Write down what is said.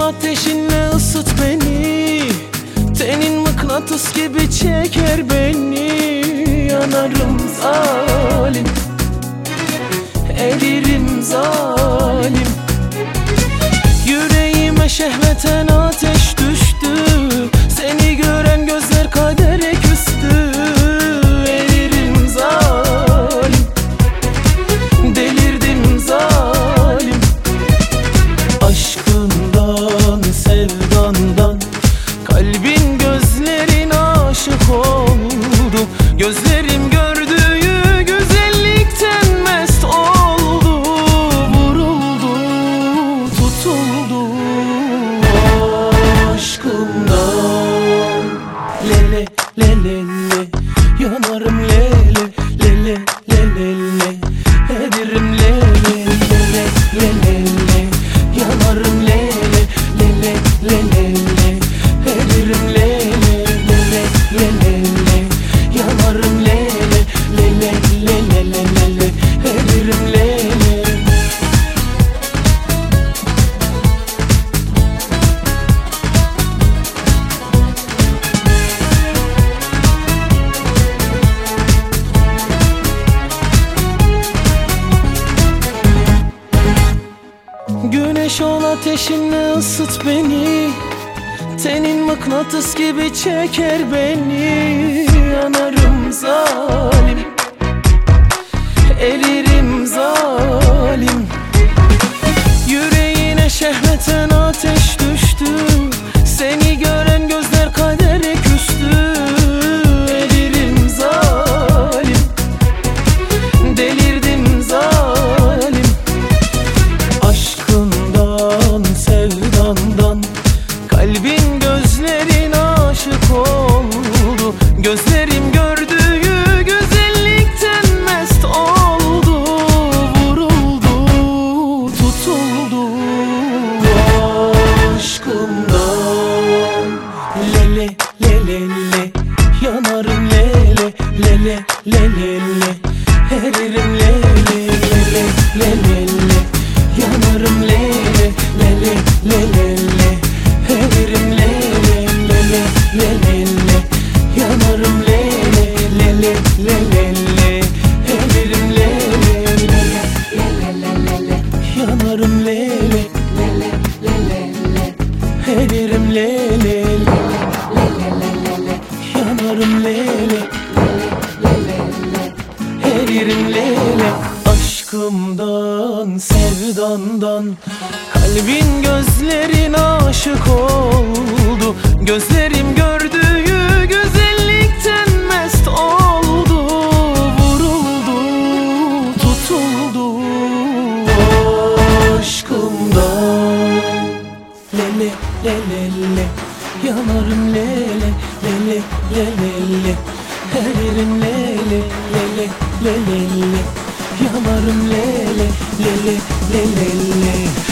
ateşinle ısıt beni. Tenin mıknatıs gibi çeker beni. Yanarım zalim, eririm zalim. Yüreğime şehveten ateş düştü. Seni gören gözler kadere küstü. Eririm zalim, delirdim zalim. Aşkından, sevdandan kalbin gözlerin aşık oldu. Gözlerim gördüğü güzellikten mest oldu. Vuruldu, tutuldu aşkımdan. Lele lele le, yanarım lele lele lele le. Eririm lele lele lele le, yanarım lele lele lele le. Eririm lele lele lele le, yanarım lele lele lele lele. Eririm lele. Güneş ol ateşinle ısıt beni. Tenin mıknatıs gibi çeker beni. Yanarım zalim, eririm zalim. Yüreğine şehveten ateş düştü. Seni gören gözler kadere küstü. Eririm zalim, delirdim zalim. Aşkından, sevdandan kalbin gözlerin aşık oldu. Gözlerim gördüğü güzellikten mest oldu. Vuruldu, tutuldu aşkımdan. Lele lele le, yanarım lele lele lele le. Eririm lele lele lele le, yanarım lele lele lele le. Eririm lele lele lele le, yanarım lele lele lele le. Eririm lele lele lele lele, yanarım lele lele lele le. Eririm lele lele lele, yanarım lele lele lele. Eririm lele. Aşkımdan, sevdandan kalbin gözlerin aşık oldu. Gözlerim gördüğü güzellikten mest oldu. Vuruldu, tutuldu aşkımdan. Lele lele le, yanarım lele lele lele le. Eririm lele lele lele le, yanarım lele lele lele le.